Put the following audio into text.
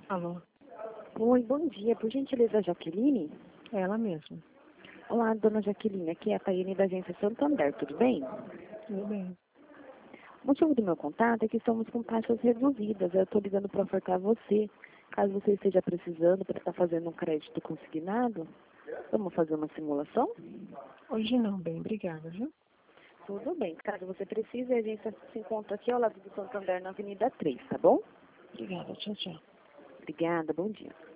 Alô, Oi, bom dia. Por gentileza, Jaqueline? é ela mesma. Olá, dona Jaqueline. Aqui é a Taiane da agência Santander, tudo bem? Tudo bem. O motivo do meu contato é que estamos com taxas reduzidas. Eu estou ligando para ofertar a você. Caso você esteja precisando para estar fazendo um crédito consignado, vamos fazer uma simulação? Hoje não, bem, obrigada, viu? Tudo bem. Caso você precise, a agência se encontra aqui ao lado do Santander, na Avenida 3, tá bom? Obrigada, tchau, tchau. Obrigada, bom dia.